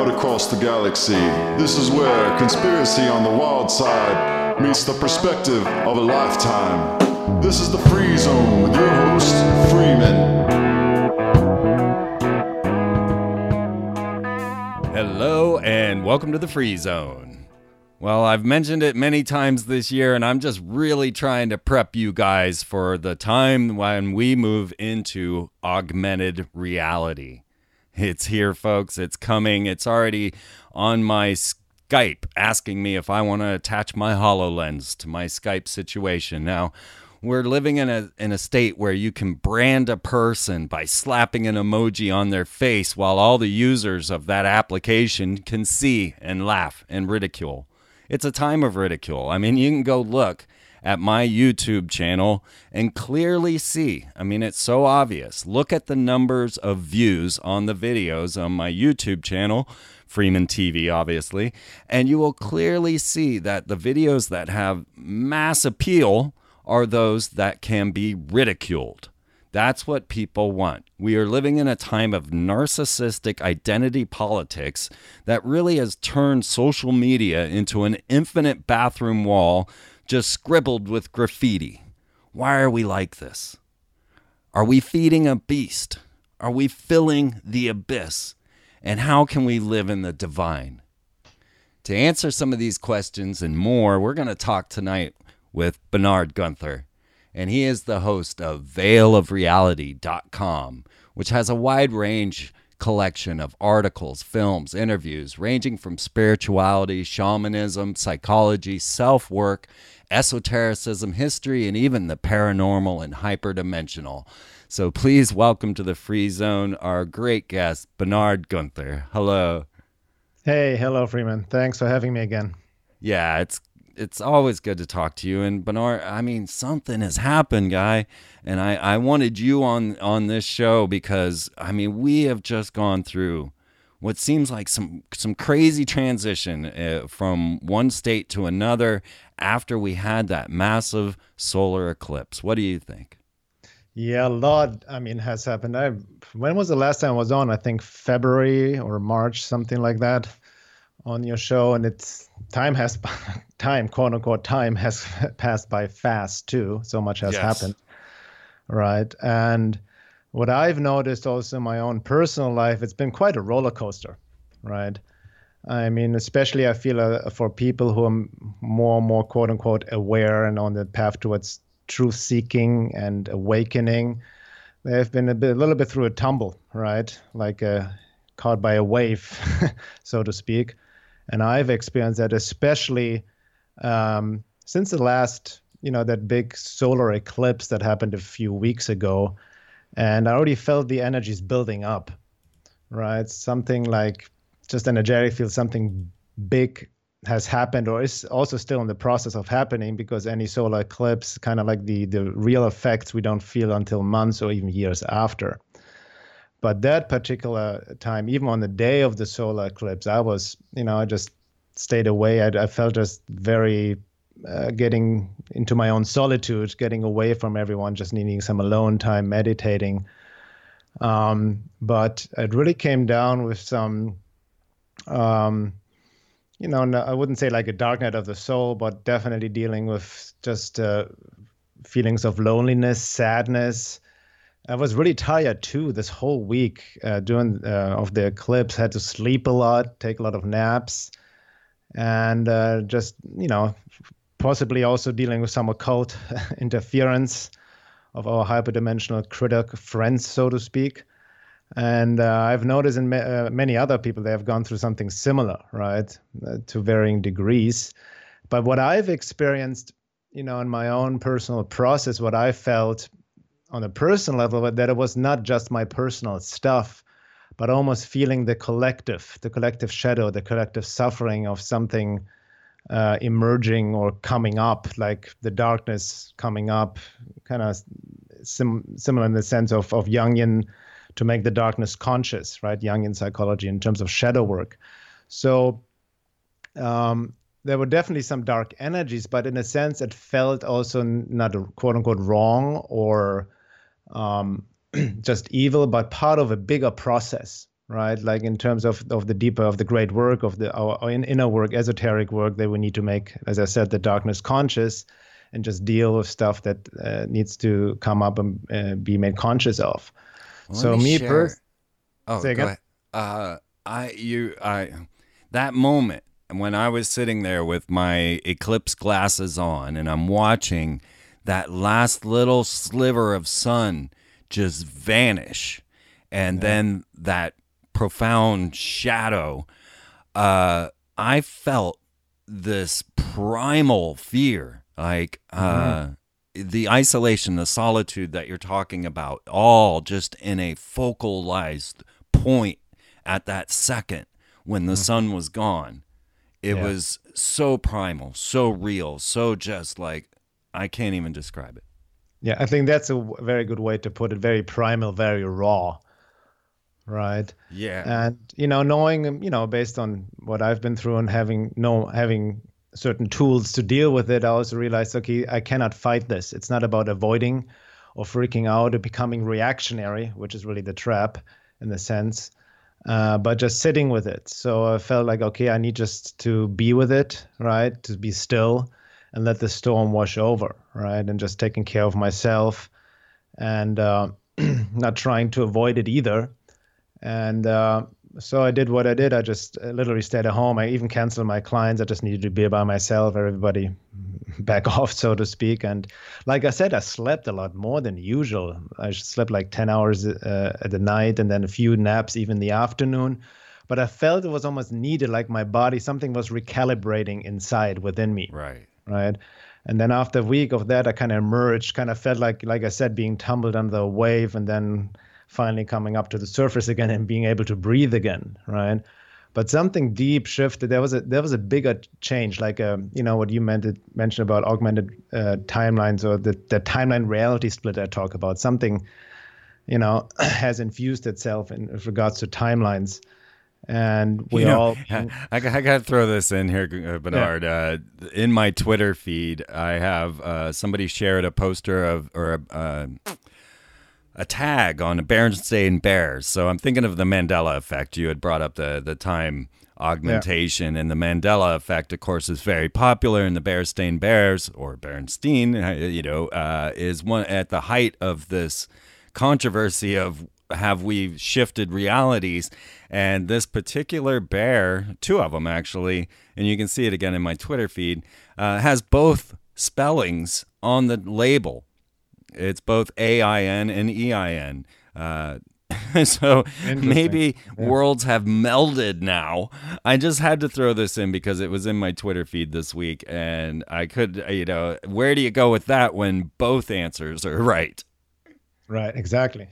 out across the galaxy. This is where conspiracy on the wild side meets the perspective of a lifetime. This is the Free Zone with your host, Freeman. Hello and welcome to the Free Zone. Well, I've mentioned it many times this year, and I'm just really trying to prep you guys for the time when we move into augmented reality. It's here, folks. It's coming. It's already on my Skype asking me if I want to attach my HoloLens to my Skype situation. Now, we're living in a state where you can brand a person by slapping an emoji on their face while all the users of that application can see and laugh and ridicule. It's a time of ridicule. I mean, you can go look at my YouTube channel and clearly see. I mean, it's so obvious. Look at the numbers of views on the videos on my YouTube channel, Freeman TV, obviously, and you will clearly see that the videos that have mass appeal are those that can be ridiculed. That's what people want. We are living in a time of narcissistic identity politics that really has turned social media into an infinite bathroom wall just scribbled with graffiti. Why are we like this? Are we feeding a beast? Are we filling the abyss? And how can we live in the divine? To answer some of these questions and more, we're going to talk tonight with Bernard Guenther. And he is the host of veilofreality.com, which has a wide range collection of articles, films, interviews, ranging from spirituality, shamanism, psychology, self-work, esotericism, history, and even the paranormal and hyperdimensional. So please welcome to the Free Zone our great guest, Bernard Guenther. Hello. Hey, hello, Freeman. Thanks for having me again. Yeah, it's always good to talk to you. And Bernard, I mean, something has happened, guy. And I wanted you on this show because, I mean, we have just gone through what seems like some crazy transition from one state to another after we had that massive solar eclipse. What do you think? Yeah, a lot, has happened. When was the last time I was on? I think February or March, something like that, on your show. And quote unquote, time has passed by fast too. So much has happened. Right. And what I've noticed also in my own personal life, it's been quite a roller coaster. Right. I mean, especially I feel for people who are more and more, quote unquote, aware and on the path towards truth seeking and awakening. They've been a little bit through a tumble, right? Like caught by a wave, so to speak. And I've experienced that especially since the last, that big solar eclipse that happened a few weeks ago. And I already felt the energies building up, right? Something like just energetic feels something big has happened or is also still in the process of happening, because any solar eclipse, kind of like the real effects we don't feel until months or even years after. But that particular time, even on the day of the solar eclipse, I was, I just stayed away. I felt just very getting into my own solitude, getting away from everyone, just needing some alone time, meditating. But it really came down with some, I wouldn't say like a dark night of the soul, but definitely dealing with just feelings of loneliness, sadness. I was really tired too this whole week during of the eclipse. Had to sleep a lot, take a lot of naps, and just possibly also dealing with some occult interference of our hyperdimensional critic friends, so to speak. And I've noticed in many other people they have gone through something similar, right, to varying degrees. But what I've experienced, in my own personal process, what I felt on a personal level, that it was not just my personal stuff, but almost feeling the collective shadow, the collective suffering of something emerging or coming up, like the darkness coming up, kind of similar in the sense of Jungian, to make the darkness conscious, right? Jungian psychology in terms of shadow work. So there were definitely some dark energies, but in a sense, it felt also not quote unquote wrong or just evil, but part of a bigger process, right? Like in terms of the deeper, of the great work, of our inner work, esoteric work that we need to make, as I said, the darkness conscious, and just deal with stuff that needs to come up and be made conscious of. Well, So let me me share. personally, Oh, say go again. ahead. That moment when I was sitting there with my eclipse glasses on and I'm watching that last little sliver of sun just vanish, and Yeah. then that profound shadow, I felt this primal fear, like Hmm. the isolation, the solitude that you're talking about, all just in a focalized point at that second when the Hmm. sun was gone. It Yeah. was so primal, so real, so just like I can't even describe it. Yeah, I think that's a very good way to put it. Very primal, very raw, right? Yeah. And knowing, based on what I've been through and having certain tools to deal with it, I also realized, okay, I cannot fight this. It's not about avoiding or freaking out or becoming reactionary, which is really the trap in the sense, but just sitting with it. So I felt like, okay, I need just to be with it, right? To be still and let the storm wash over, right? And just taking care of myself and not trying to avoid it either. And so I did what I did. I just literally stayed at home. I even canceled my clients. I just needed to be by myself, everybody back off, so to speak. And like I said, I slept a lot more than usual. I slept like 10 hours at the night and then a few naps even in the afternoon. But I felt it was almost needed, like my body, something was recalibrating inside within me, Right. right? And then after a week of that, I kind of emerged, kind of felt like I said, being tumbled under a wave and then finally coming up to the surface again and being able to breathe again, right? But something deep shifted. There was a bigger change, like what you mentioned about augmented timelines, or the timeline reality split I talk about. Something has infused itself in regards to timelines, and we You know, all I got to throw this in here, yeah. Bernard. In my Twitter feed, I have somebody shared a poster of, or a tag on a Berenstain Bears. So I'm thinking of the Mandela effect. You had brought up the time Yeah. augmentation, and the Mandela effect, of course, is very popular. And the Berenstain Bears, or Berenstein, is one at the height of this controversy of have we shifted realities. And this particular bear, two of them actually, and you can see it again in my Twitter feed, has both spellings on the label. It's both AIN and EIN. So Interesting. maybe Yeah. worlds have melded now. I just had to throw this in because it was in my Twitter feed this week, and I could, where do you go with that when both answers are right? Right. Exactly.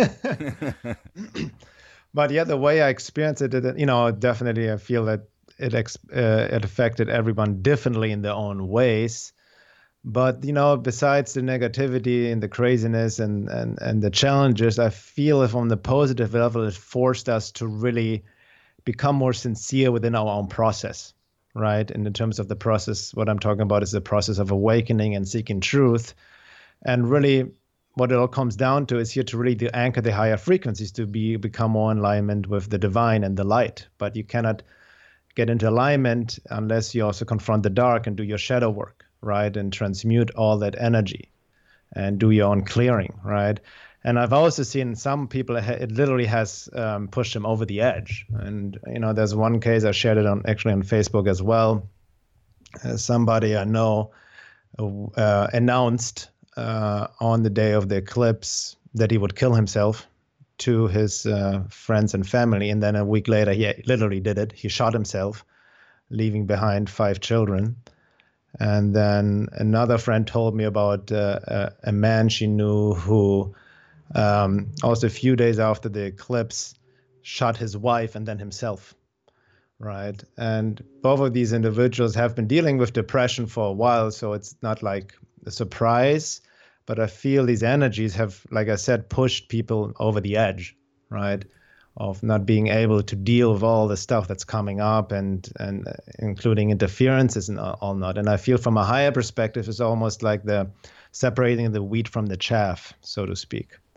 But yeah, the way I experienced it, definitely I feel that it affected everyone differently in their own ways. But besides the negativity and the craziness and the challenges, I feel if on the positive level, it forced us to really become more sincere within our own process, right? And in terms of the process, what I'm talking about is the process of awakening and seeking truth. And really, what it all comes down to is here to really to anchor the higher frequencies, to become more in alignment with the divine and the light. But you cannot get into alignment unless you also confront the dark and do your shadow work, right? And transmute all that energy and do your own clearing, right? And I've also seen some people, it literally has pushed them over the edge. And, there's one case, I shared it on Facebook as well. Somebody I know announced on the day of the eclipse that he would kill himself to his friends and family. And then a week later, he literally did it. He shot himself, leaving behind 5 children. And then another friend told me about a man she knew who also a few days after the eclipse shot his wife and then himself, right? And both of these individuals have been dealing with depression for a while, so it's not like a surprise, but I feel these energies have, like I said, pushed people over the edge, right? Of not being able to deal with all the stuff that's coming up and including interferences and all not. And I feel from a higher perspective, it's almost like the separating the wheat from the chaff, so to speak.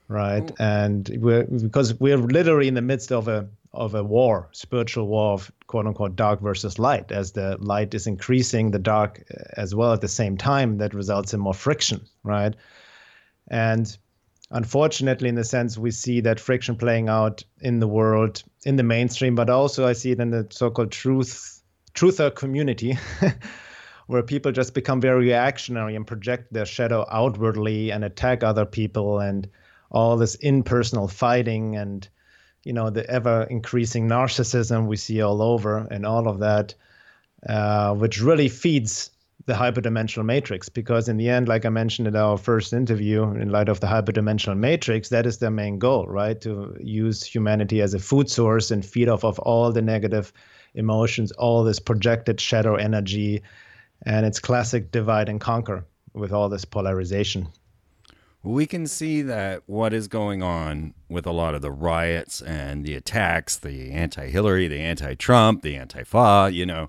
right? And because we're literally in the midst of a war, spiritual war of quote unquote dark versus light. As the light is increasing, the dark as well at the same time, that results in more friction, right? And unfortunately, in the sense, we see that friction playing out in the world, in the mainstream, but also I see it in the so-called truther community, where people just become very reactionary and project their shadow outwardly and attack other people, and all this impersonal fighting and, the ever increasing narcissism we see all over and all of that, which really feeds the hyperdimensional matrix. Because in the end, like I mentioned in our first interview, in light of the hyperdimensional matrix, that is their main goal, right? To use humanity as a food source and feed off of all the negative emotions, all this projected shadow energy. And it's classic divide and conquer with all this polarization. We can see that what is going on with a lot of the riots and the attacks, the anti-Hillary, the anti-Trump, the anti-Fa,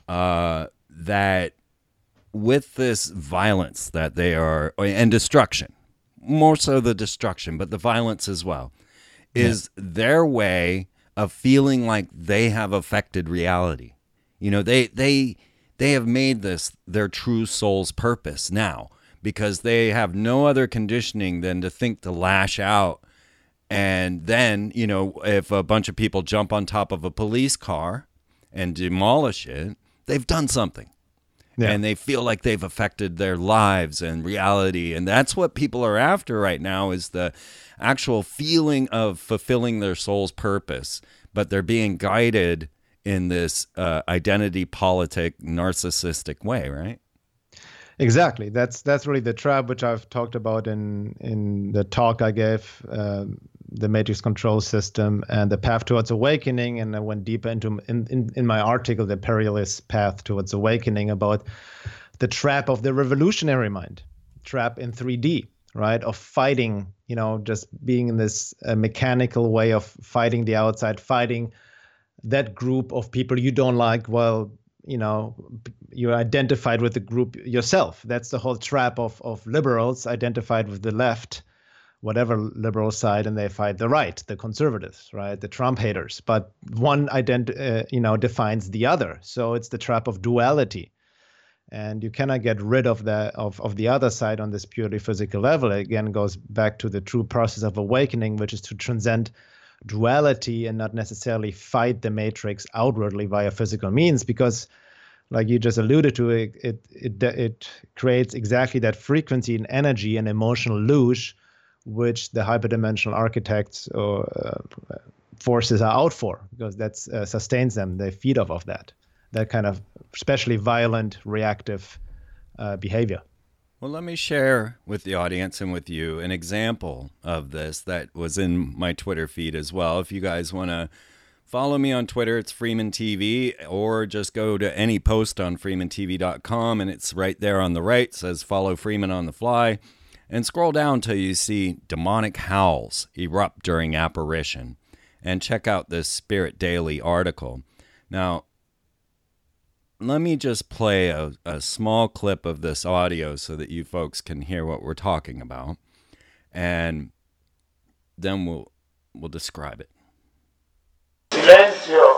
that with this violence that they are, and destruction, more so the destruction, but the violence as well, is their way of feeling like they have affected reality. They have made this their true soul's purpose now, because they have no other conditioning than to think to lash out. And then, if a bunch of people jump on top of a police car and demolish it, they've done something. Yeah. And they feel like they've affected their lives and reality. And that's what people are after right now, is the actual feeling of fulfilling their soul's purpose. But they're being guided in this identity politic, narcissistic way, right? Exactly. That's really the trap, which I've talked about in the talk I gave, the matrix control system and the path towards awakening. And I went deeper into in my article, the perilous path towards awakening, about the trap of the revolutionary mind, trap in 3D, right? Of fighting, just being in this mechanical way of fighting the outside, fighting that group of people you don't like. Well, you're identified with the group yourself. That's the whole trap of liberals, identified with the left, whatever liberal side, and they fight the right, the conservatives, right, the Trump haters. But one defines the other. So it's the trap of duality, and you cannot get rid of the other side on this purely physical level. It again goes back to the true process of awakening, which is to transcend duality and not necessarily fight the matrix outwardly via physical means, because like you just alluded to, it creates exactly that frequency and energy and emotional luge which the hyperdimensional architects or forces are out for, because that sustains them. They feed off of that kind of especially violent reactive behavior. Well, let me share with the audience and with you an example of this that was in my Twitter feed as well. If you guys want to follow me on Twitter, it's Freeman TV, or just go to any post on freemantv.com, and it's right there on the right. It says follow Freeman on the fly. And scroll down till you see demonic howls erupt during apparition. And check out this Spirit Daily article. Now, let me just play a small clip of this audio so that you folks can hear what we're talking about. And then we'll describe it. Silencio.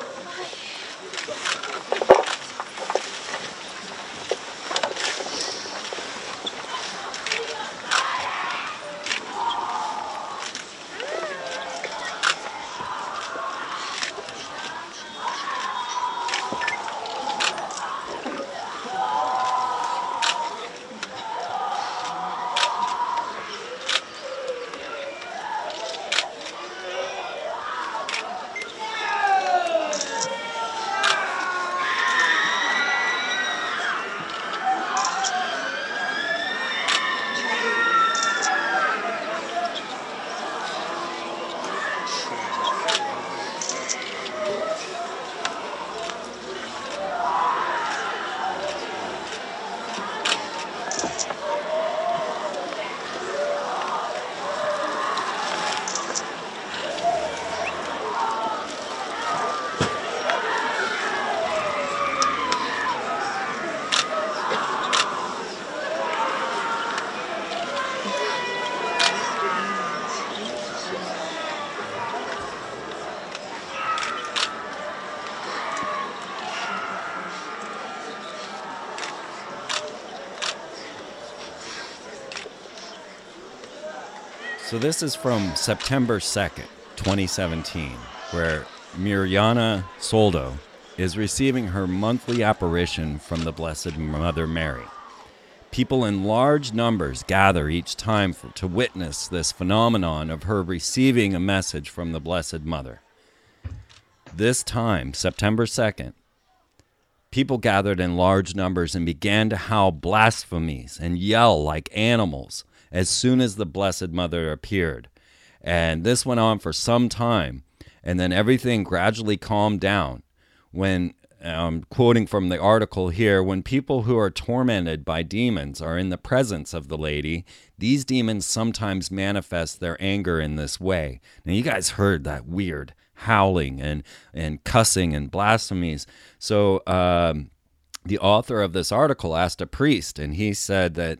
So this is from September 2nd, 2017, where Mirjana Soldo is receiving her monthly apparition from the Blessed Mother Mary. People in large numbers gather each time to witness this phenomenon of her receiving a message from the Blessed Mother. This time, September 2nd, people gathered in large numbers and began to howl blasphemies and yell like animals as soon as the Blessed Mother appeared. And this went on for some time, and then everything gradually calmed down when, quoting from the article here, when people who are tormented by demons are in the presence of the lady, these demons sometimes manifest their anger in this way. Now, you guys heard that weird howling and cussing and blasphemies. So the author of this article asked a priest, and he said that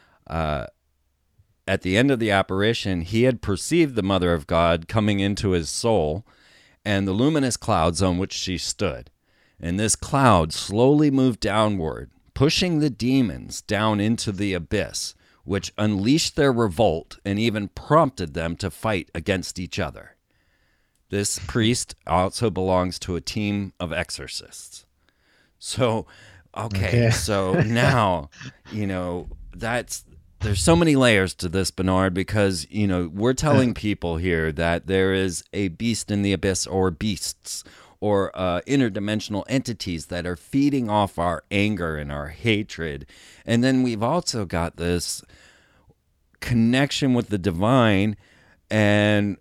at the end of the apparition, he had perceived the Mother of God coming into his soul and the luminous clouds on which she stood. And this cloud slowly moved downward, pushing the demons down into the abyss, which unleashed their revolt and even prompted them to fight against each other. This priest also belongs to a team of exorcists. So, okay. So now, there's so many layers to this, Bernard, because, we're telling people here that there is a beast in the abyss or beasts or interdimensional entities that are feeding off our anger and our hatred. And then we've also got this connection with the divine and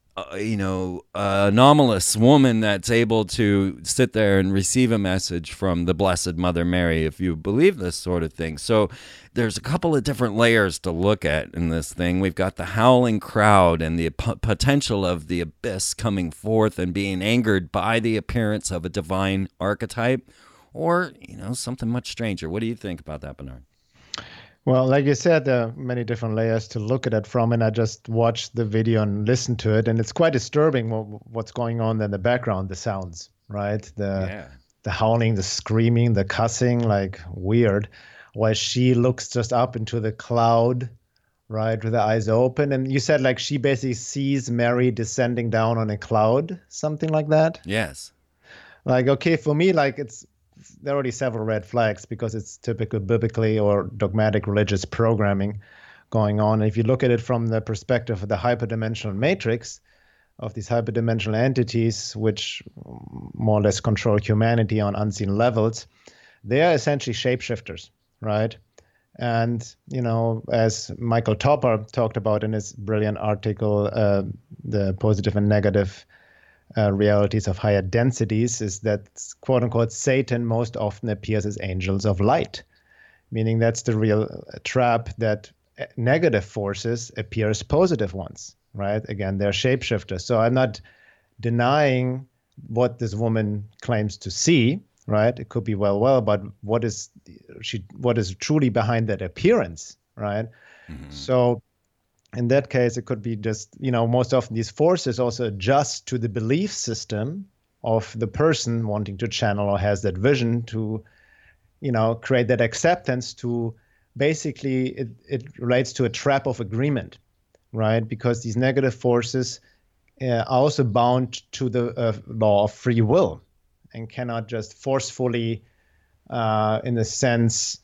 anomalous woman that's able to sit there and receive a message from the Blessed Mother Mary, if you believe this sort of thing. So there's a couple of different layers to look at in this thing. We've got the howling crowd and the potential of the abyss coming forth and being angered by the appearance of a divine archetype, or, something much stranger. What do you think about that, Bernard? Well, like you said, there are many different layers to look at it from, and I just watched the video and listened to it, and it's quite disturbing what's going on in the background, the sounds, right? The howling, the screaming, the cussing, like weird, while she looks just up into the cloud, right, with the eyes open. And you said like she basically sees Mary descending down on a cloud, something like that? Yes. Like, okay, for me, like there are already several red flags because it's typical biblically or dogmatic religious programming going on. And if you look at it from the perspective of the hyperdimensional matrix of these hyperdimensional entities, which more or less control humanity on unseen levels, they are essentially shapeshifters, right? And, as Michael Topper talked about in his brilliant article, the positive and negative realities of higher densities, is that, quote unquote, Satan most often appears as angels of light, meaning that's the real trap, that negative forces appear as positive ones, right? Again, they're shapeshifters. So I'm not denying what this woman claims to see, right? It could be well, but what is truly behind that appearance, right? Mm-hmm. So in that case, it could be just, most often these forces also adjust to the belief system of the person wanting to channel or has that vision to, create that acceptance to basically, it relates to a trap of agreement, right? Because these negative forces are also bound to the law of free will and cannot just forcefully, in a sense,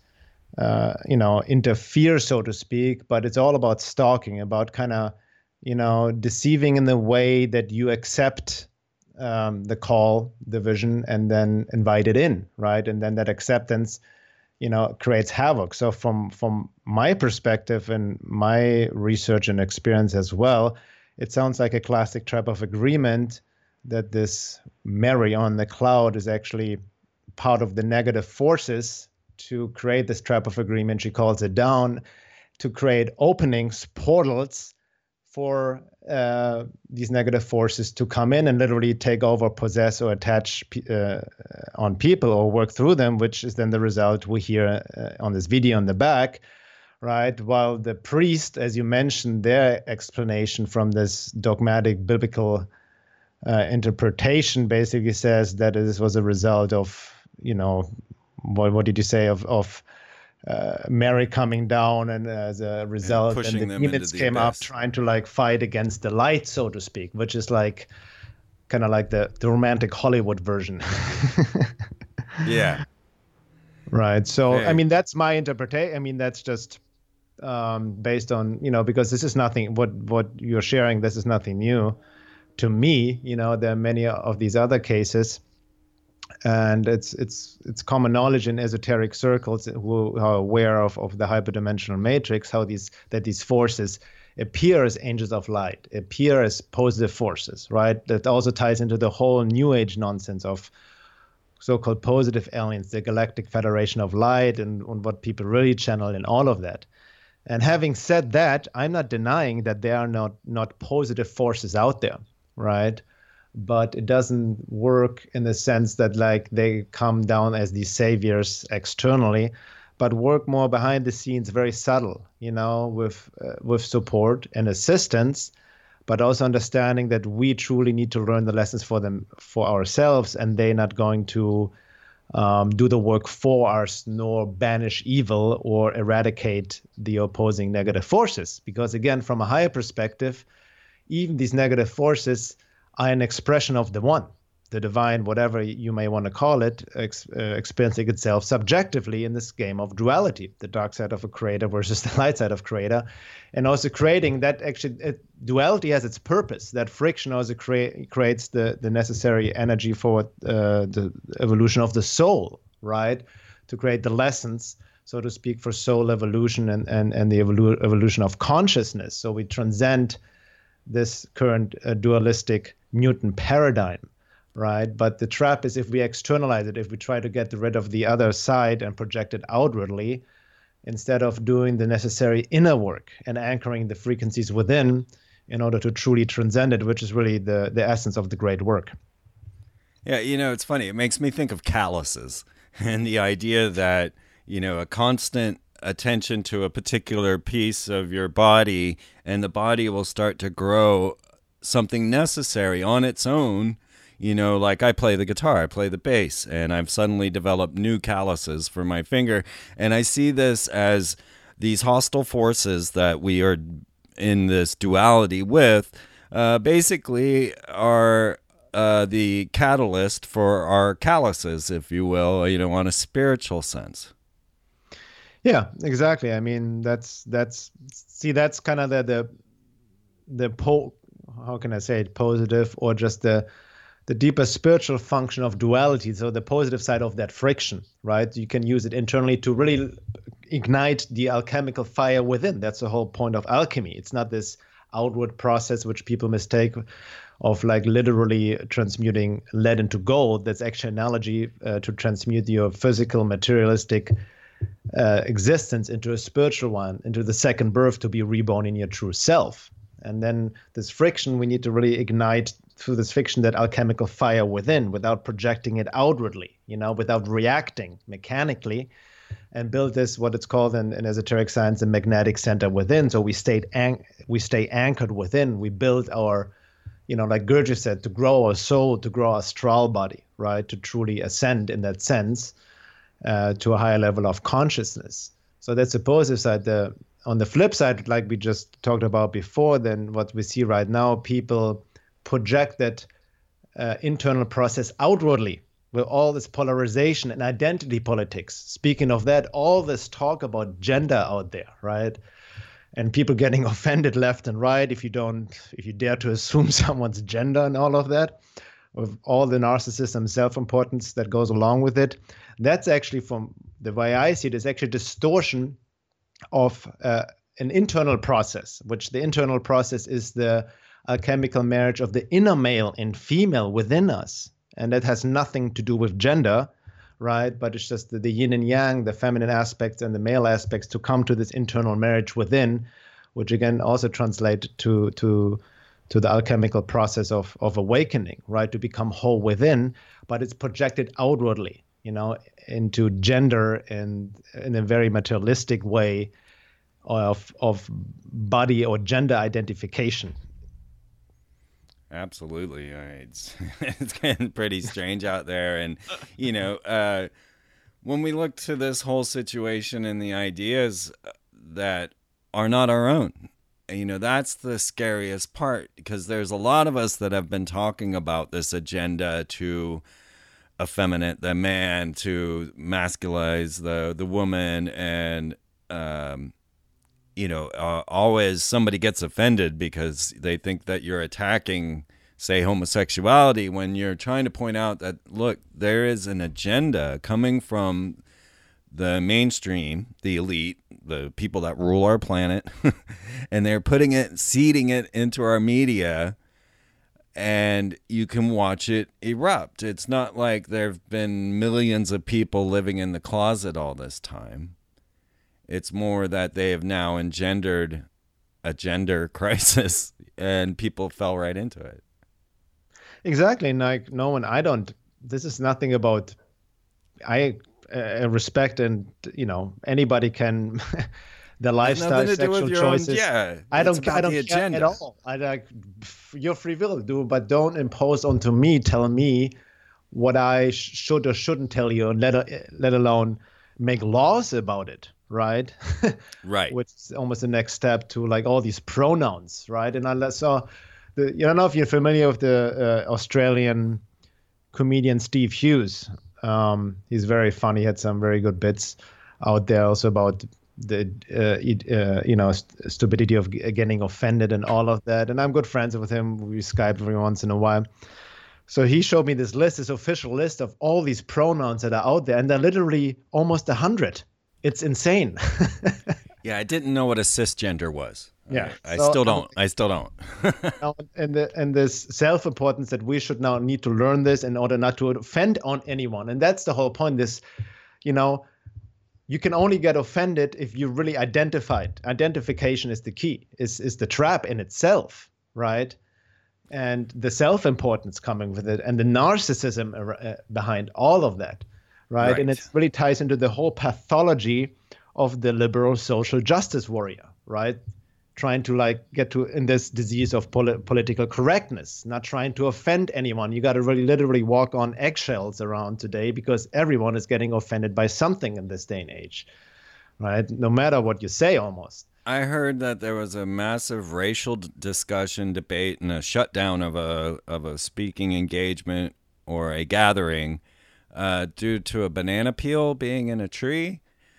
interfere, so to speak, but it's all about stalking, about kind of, deceiving in the way that you accept the call, the vision, and then invite it in, right? And then that acceptance, creates havoc. So from my perspective and my research and experience as well, it sounds like a classic trap of agreement that this Mary on the cloud is actually part of the negative forces to create this trap of agreement. She calls it down to create openings, portals for these negative forces to come in and literally take over, possess, or attach on people or work through them, which is then the result we hear on this video in the back, right? While the priest, as you mentioned, their explanation from this dogmatic biblical interpretation basically says that this was a result of, what did you say, of Mary coming down, and as a result, and the demons came up trying to like fight against the light, so to speak, which is like kind of like the romantic Hollywood version. Yeah. Right. So, I mean, that's my interpretation. I mean, that's just based on, because this is nothing, what you're sharing, this is nothing new to me. There are many of these other cases, and it's common knowledge in esoteric circles who are aware of the hyperdimensional matrix, that these forces appear as angels of light, appear as positive forces, right? That also ties into the whole New Age nonsense of so-called positive aliens, the Galactic Federation of Light, and what people really channel and all of that. And having said that, I'm not denying that there are not positive forces out there, right? But it doesn't work in the sense that like they come down as these saviors externally, but work more behind the scenes, very subtle, with support and assistance, but also understanding that we truly need to learn the lessons for ourselves, and they're not going to do the work for us, nor banish evil or eradicate the opposing negative forces. Because again, from a higher perspective, even these negative forces are an expression of the one, the divine, whatever you may want to call it, experiencing itself subjectively in this game of duality, the dark side of a creator versus the light side of creator, and also creating that duality has its purpose. That friction also creates the necessary energy for the evolution of the soul, right? To create the lessons, so to speak, for soul evolution and the evolution of consciousness. So we transcend this current dualistic Newton paradigm. Right. But the trap is if we externalize it, if we try to get rid of the other side and project it outwardly, instead of doing the necessary inner work and anchoring the frequencies within in order to truly transcend it, which is really the essence of the great work. Yeah, it's funny. It makes me think of calluses and the idea that, a constant attention to a particular piece of your body, and the body will start to grow something necessary on its own. Like I play the guitar, I play the bass, and I've suddenly developed new calluses for my finger. And I see this as these hostile forces that we are in this duality with, basically are the catalyst for our calluses, if you will, on a spiritual sense. Yeah, exactly. I mean, that's kind of how can I say it, positive, or just the deeper spiritual function of duality. So the positive side of that friction, right? You can use it internally to really ignite the alchemical fire within. That's the whole point of alchemy. It's not this outward process, which people mistake, of like literally transmuting lead into gold. That's actually an analogy to transmute your physical, materialistic existence into a spiritual one, into the second birth, to be reborn in your true self. And then this friction, we need to really ignite through this friction that alchemical fire within, without projecting it outwardly, without reacting mechanically, and build this, what it's called in esoteric science, a magnetic center within. So we stay anchored within. We build our, like Gurdjieff said, to grow our soul, to grow our astral body, right? To truly ascend in that sense to a higher level of consciousness. So that's the positive side. On the flip side, like we just talked about before, then what we see right now, people project that internal process outwardly with all this polarization and identity politics. Speaking of that, all this talk about gender out there, right? And people getting offended left and right if you dare to assume someone's gender and all of that, with all the narcissism, self-importance that goes along with it. That's actually, from the way I see it, is actually distortion of an internal process, which the internal process is the alchemical marriage of the inner male and female within us. And that has nothing to do with gender, right? But it's just the yin and yang, the feminine aspects and the male aspects, to come to this internal marriage within, which again also translate to the alchemical process of awakening, right? To become whole within, but it's projected outwardly, into gender and in a very materialistic way of body or gender identification. Absolutely. It's getting pretty strange out there. And, when we look to this whole situation and the ideas that are not our own, that's the scariest part, because there's a lot of us that have been talking about this agenda to effeminate the man, to masculize the woman, and always somebody gets offended because they think that you're attacking, say, homosexuality, when you're trying to point out that, look, there is an agenda coming from the mainstream, the elite, the people that rule our planet, and they're seeding it into our media, and you can watch it erupt. It's not like there have been millions of people living in the closet all this time. It's more that they have now engendered a gender crisis, and people fell right into it. Exactly. Like, no, and this is nothing about, I respect, and, anybody can, the lifestyle, sexual choices. I don't care at all. I like your free will to do, but don't impose onto me, tell me what I should or shouldn't tell you, and let alone make laws about it. Right. Right. Which is almost the next step to like all these pronouns. Right. And I saw I don't know if you're familiar with the Australian comedian Steve Hughes. He's very funny. He had some very good bits out there also about the stupidity of getting offended and all of that. And I'm good friends with him. We Skype every once in a while. So he showed me this official list of all these pronouns that are out there, and they're literally almost 100. It's insane. Yeah, I didn't know what a cisgender was. Yeah, I still don't. and this self-importance that we should now need to learn this in order not to offend on anyone, and that's the whole point. This, you can only get offended if you really identified. Identification is the key. Is the trap in itself, right? And the self-importance coming with it, and the narcissism behind all of that. Right. And it really ties into the whole pathology of the liberal social justice warrior, right? Trying to get to in this disease of political correctness, not trying to offend anyone. You got to really literally walk on eggshells around today, because everyone is getting offended by something in this day and age, right? No matter what you say, almost. I heard that there was a massive racial discussion, debate, and a shutdown of a speaking engagement or a gathering due to a banana peel being in a tree.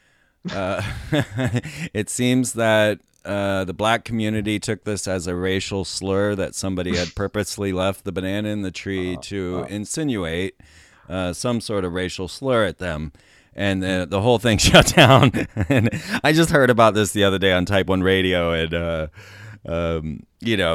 It seems that the black community took this as a racial slur, that somebody had purposely left the banana in the tree to insinuate some sort of racial slur at them. And the whole thing shut down. And I just heard about this the other day on Type 1 Radio. And,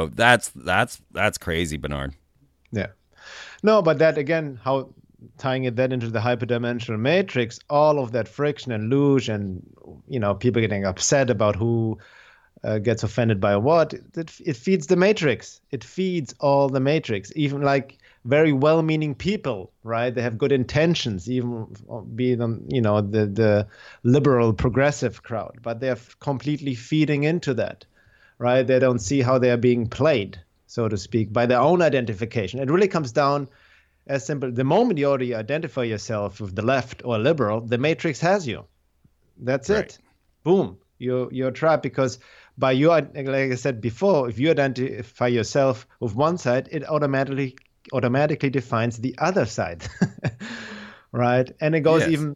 that's crazy, Bernard. Yeah. No, but that, again, tying that into the hyperdimensional matrix, all of that friction and luge and, people getting upset about who gets offended by what, it feeds the matrix. It feeds all the matrix, even like very well-meaning people, right? They have good intentions, even be them, the liberal progressive crowd, but they're completely feeding into that, right? They don't see how they are being played, so to speak, by their own identification. It really comes down as simple. The moment you already identify yourself with the left or liberal, the matrix has you. That's it. Boom. You're trapped, because by like I said before, if you identify yourself with one side, it automatically defines the other side. Right? And it goes even,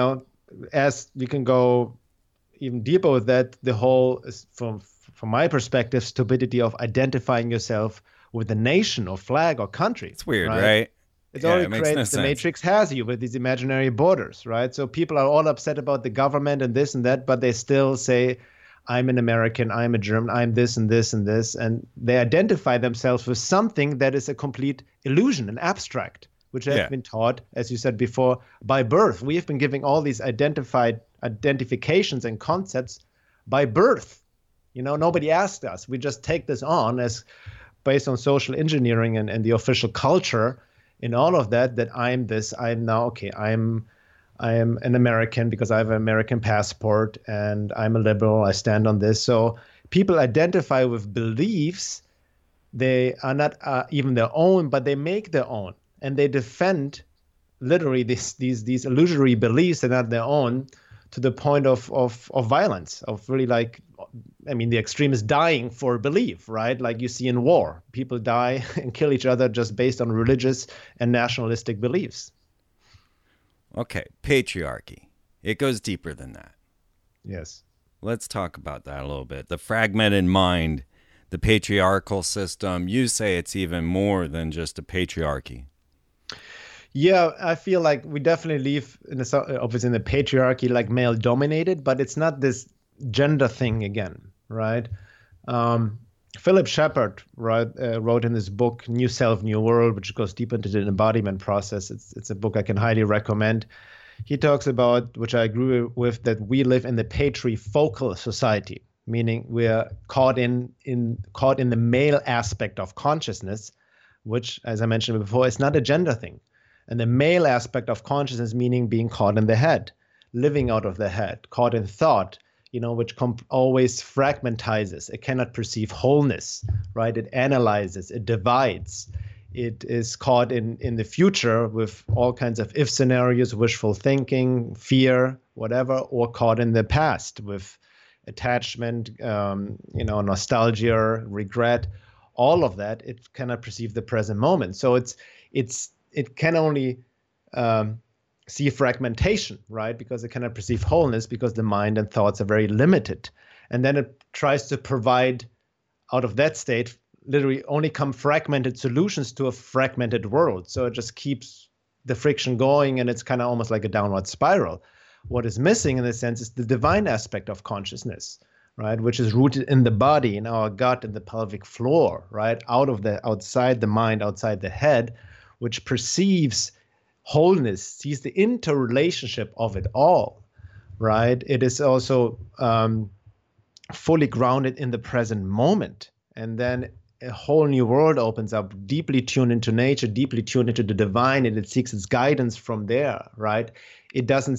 as we can go even deeper with that, the whole, from my perspective, stupidity of identifying yourself with a nation or flag or country. It's weird, right? It's already created. The matrix has you with these imaginary borders, right? So people are all upset about the government and this and that, but they still say, I'm an American, I'm a German, I'm this and this and this. And they identify themselves with something that is a complete illusion, an abstract, which has been taught, as you said before, by birth. We have been giving all these identifications and concepts by birth. Nobody asked us. We just take this on as based on social engineering and the official culture. In all of that I'm this, I'm now, okay, I am an American because I have an American passport, and I'm a liberal, I stand on this. So people identify with beliefs. They are not even their own, but they make their own, and they defend literally these illusory beliefs that are their own, to the point of violence, of really like, I mean, the extreme is dying for belief, right? Like you see in war, people die and kill each other just based on religious and nationalistic beliefs. Okay, patriarchy. It goes deeper than that. Yes. Let's talk about that a little bit. The fragmented mind, the patriarchal system, you say it's even more than just a patriarchy. Yeah, I feel like we definitely live obviously in the patriarchy, like male dominated, but it's not this gender thing again, right? Philip Shepard, right, wrote in his book New Self, New World, which goes deep into the embodiment process. It's a book I can highly recommend. He talks about, which I agree with, that we live in the patrifocal society, meaning we are caught in the male aspect of consciousness, which, as I mentioned before, is not a gender thing. And the male aspect of consciousness, meaning being caught in the head, living out of the head, caught in thought, which always fragmentizes. It cannot perceive wholeness, right? It analyzes, it divides. It is caught in the future with all kinds of if scenarios, wishful thinking, fear, whatever, or caught in the past with attachment, nostalgia, regret, all of that. It cannot perceive the present moment. So it can only see fragmentation, right? Because it cannot perceive wholeness, because the mind and thoughts are very limited. And then it tries to provide out of that state literally only come fragmented solutions to a fragmented world. So it just keeps the friction going, and it's kind of almost like a downward spiral. What is missing in this sense is the divine aspect of consciousness, right? Which is rooted in the body, in our gut, in the pelvic floor, right? Outside the mind, outside the head, which perceives wholeness, sees the interrelationship of it all, right? It is also fully grounded in the present moment. And then a whole new world opens up, deeply tuned into nature, deeply tuned into the divine, and it seeks its guidance from there, right? It doesn't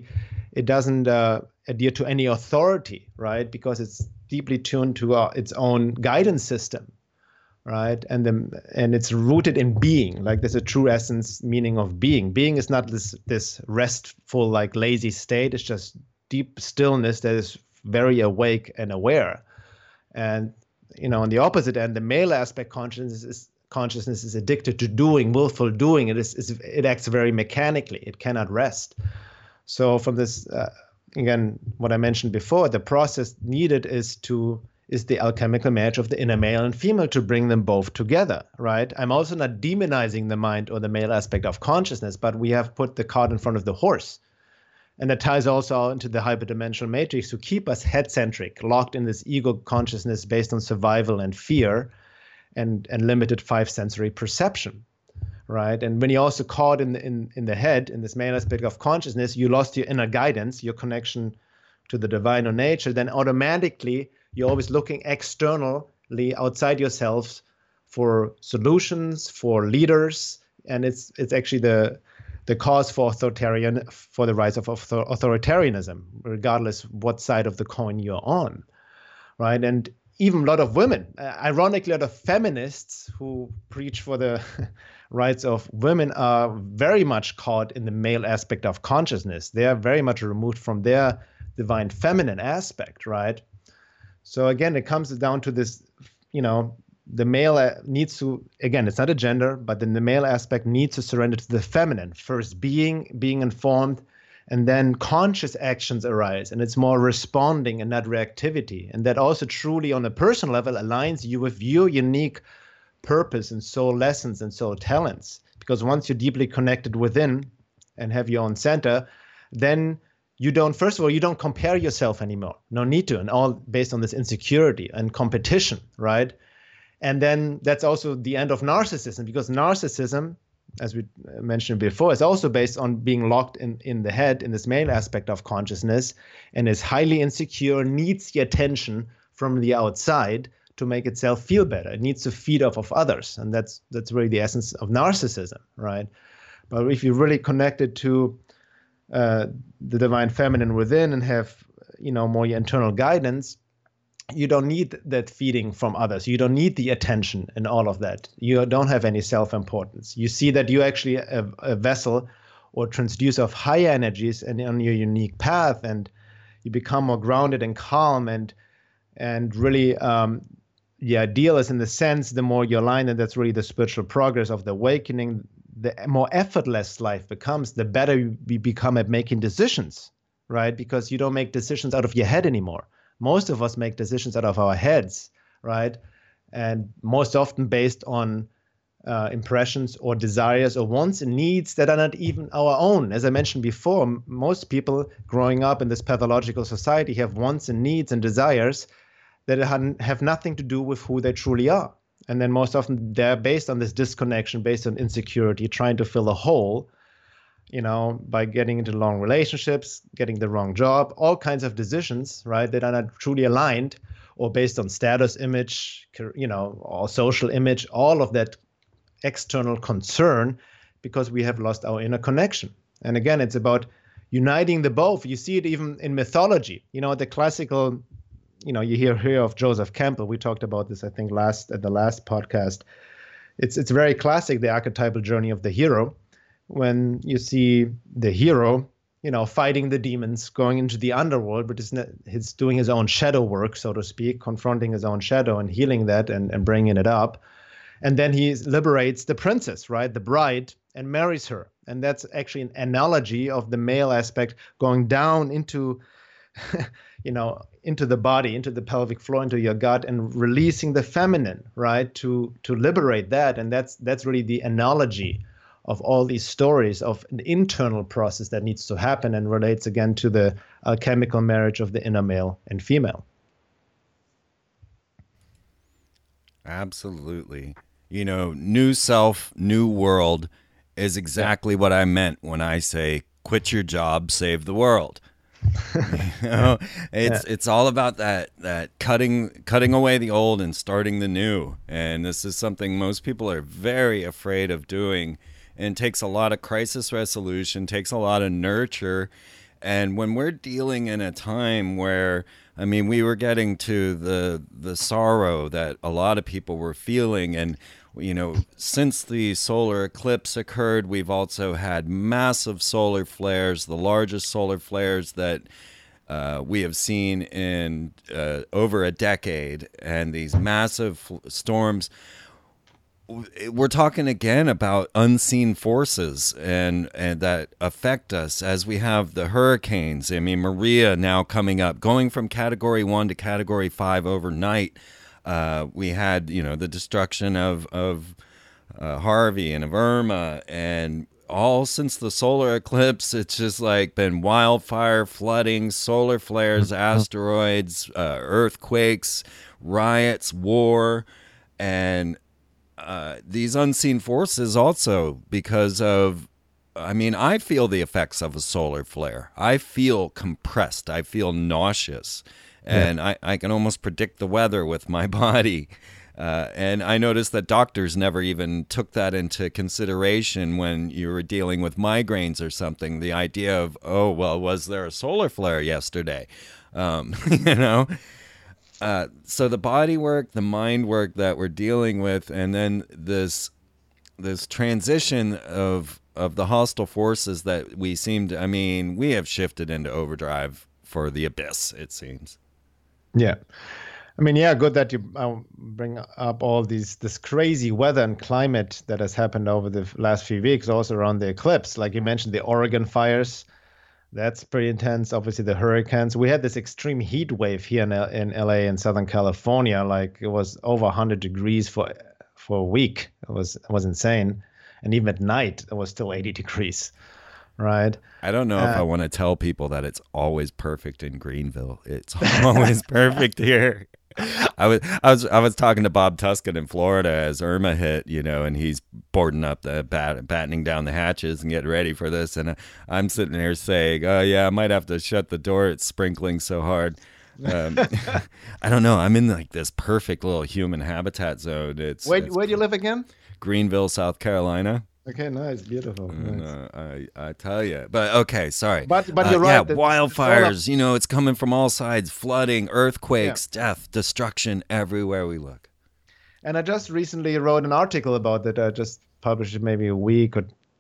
adhere to any authority, right? Because it's deeply tuned to its own guidance system, right? And it's rooted in being. Like there's a true essence meaning of being. Being is not this restful, like lazy state. It's just deep stillness that is very awake and aware. And on the opposite end, the male aspect consciousness is addicted to doing, willful doing. It acts very mechanically. It cannot rest. So from this, again, what I mentioned before, the process needed is the alchemical marriage of the inner male and female to bring them both together, right? I'm also not demonizing the mind or the male aspect of consciousness, but we have put the cart in front of the horse. And that ties also into the hyperdimensional matrix to keep us head-centric, locked in this ego consciousness based on survival and fear and limited five sensory perception, right? And when you're also caught in the head, in this male aspect of consciousness, you lost your inner guidance, your connection to the divine or nature, then automatically you're always looking externally outside yourselves for solutions, for leaders, and it's actually the cause for the rise of authoritarianism, regardless what side of the coin you're on, right? And even a lot of women, ironically, a lot of feminists who preach for the rights of women are very much caught in the male aspect of consciousness. They are very much removed from their divine feminine aspect, right? So again, it comes down to this, the male needs to, again, it's not a gender, but then the male aspect needs to surrender to the feminine. First being informed, and then conscious actions arise, and it's more responding and not reactivity. And that also truly on a personal level aligns you with your unique purpose and soul lessons and soul talents. Because once you're deeply connected within and have your own center, then you don't compare yourself anymore. No need to, and all based on this insecurity and competition, right? And then that's also the end of narcissism, because narcissism, as we mentioned before, is also based on being locked in the head, in this male aspect of consciousness, and is highly insecure, needs the attention from the outside to make itself feel better. It needs to feed off of others. And that's really the essence of narcissism, right? But if you're really connected to the divine feminine within and have, more your internal guidance, you don't need that feeding from others. You don't need the attention and all of that. You don't have any self-importance. You see that you're actually a vessel or transducer of higher energies and on your unique path, and you become more grounded and calm, and really the ideal is, in the sense, the more you align, and that's really the spiritual progress of the awakening, the more effortless life becomes, the better we become at making decisions, right? Because you don't make decisions out of your head anymore. Most of us make decisions out of our heads, right? And most often based on impressions or desires or wants and needs that are not even our own. As I mentioned before, most people growing up in this pathological society have wants and needs and desires that have nothing to do with who they truly are. And then most often they're based on this disconnection, based on insecurity, trying to fill a hole, by getting into long relationships, getting the wrong job, all kinds of decisions, right, that are not truly aligned, or based on status, image, or social image, all of that external concern, because we have lost our inner connection. And again, it's about uniting the both. You see it even in mythology. The classical, you hear of Joseph Campbell. We talked about this, I think, at the last podcast. It's very classic, the archetypal journey of the hero, when you see the hero, fighting the demons, going into the underworld, but he's doing his own shadow work, so to speak, confronting his own shadow and healing that and bringing it up. And then he liberates the princess, right, the bride, and marries her. And that's actually an analogy of the male aspect going down into, into the body, into the pelvic floor, into your gut, and releasing the feminine, right, to liberate that. And that's really the analogy of all these stories of an internal process that needs to happen, and relates again to the alchemical marriage of the inner male and female. Absolutely. New self, new world is exactly what I meant when I say quit your job, save the world. It's all about that cutting away the old and starting the new. And this is something most people are very afraid of doing. And takes a lot of crisis resolution, takes a lot of nurture. And when we're dealing in a time where, we were getting to the sorrow that a lot of people were feeling. And, since the solar eclipse occurred, we've also had massive solar flares, the largest solar flares that we have seen in over a decade. And these massive storms. We're talking again about unseen forces and that affect us as we have the hurricanes. Maria now coming up, going from Category 1 to Category 5 overnight. We had, the destruction of Harvey and of Irma, and all since the solar eclipse, it's just like been wildfire, flooding, solar flares, asteroids, earthquakes, riots, war, and these unseen forces also, because of, I feel the effects of a solar flare. I feel compressed. I feel nauseous. And I can almost predict the weather with my body. And I noticed that doctors never even took that into consideration when you were dealing with migraines or something. The idea of, was there a solar flare yesterday? So the body work, the mind work that we're dealing with, and then this transition of the hostile forces that we seem to, we have shifted into overdrive for the abyss, it seems. Yeah. Good that you bring up all this crazy weather and climate that has happened over the last few weeks, also around the eclipse. Like you mentioned, the Oregon fires. That's pretty intense. Obviously, the hurricanes. We had this extreme heat wave here in LA and Southern California. Like it was over 100 degrees for a week. It was insane. And even at night, it was still 80 degrees. Right. I don't know if I want to tell people that it's always perfect in Greenville. It's always perfect here. I was talking to Bob Tuscan in Florida as Irma hit, and he's boarding up the battening down the hatches and getting ready for this, and I'm sitting there saying, "Oh yeah, I might have to shut the door. It's sprinkling so hard." I don't know. I'm in like this perfect little human habitat zone. Where do you live again? Greenville, South Carolina. Okay, nice, beautiful. Nice. I tell you, but okay, sorry. But you're right. Yeah, wildfires. It's coming from all sides: flooding, earthquakes, death, destruction everywhere we look. And I just recently wrote an article about that. I just published it maybe a week or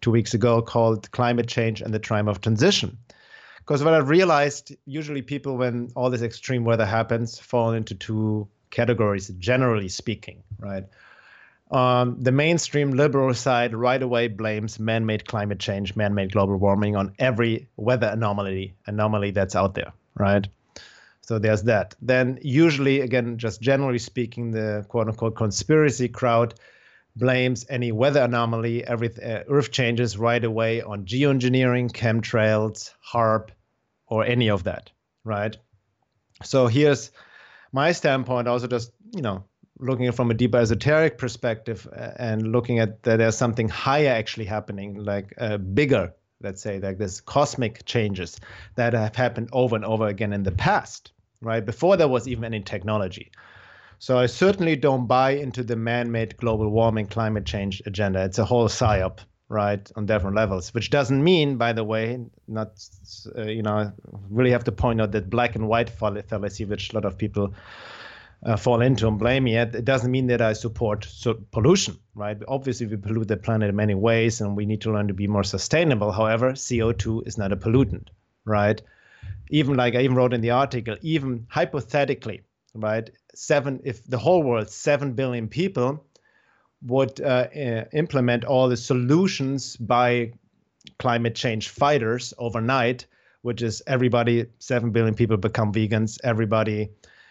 2 weeks ago called Climate Change and the Time of Transition. Because what I've realized, usually people, when all this extreme weather happens, fall into two categories, generally speaking, right? The mainstream liberal side right away blames man-made climate change, man-made global warming on every weather anomaly that's out there, right? So there's that. Then usually, again, just generally speaking, the quote-unquote conspiracy crowd blames any weather anomaly, Earth changes right away on geoengineering, chemtrails, HAARP, or any of that, right? So here's my standpoint, also just, looking at from a deeper esoteric perspective and looking at that there's something higher actually happening, like bigger, let's say, like this cosmic changes that have happened over and over again in the past, right? Before there was even any technology. So I certainly don't buy into the man-made global warming climate change agenda. It's a whole psyop, right, on different levels, which doesn't mean, by the way, not, really have to point out that black and white fallacy, which a lot of people fall into and blame me at. It doesn't mean that I support pollution, right? Obviously, we pollute the planet in many ways, and we need to learn to be more sustainable. However, CO2 is not a pollutant, right? Even like I even wrote in the article, even hypothetically, right? If the whole world, 7 billion people, would implement all the solutions by climate change fighters overnight, which is everybody, 7 billion people become vegans, everybody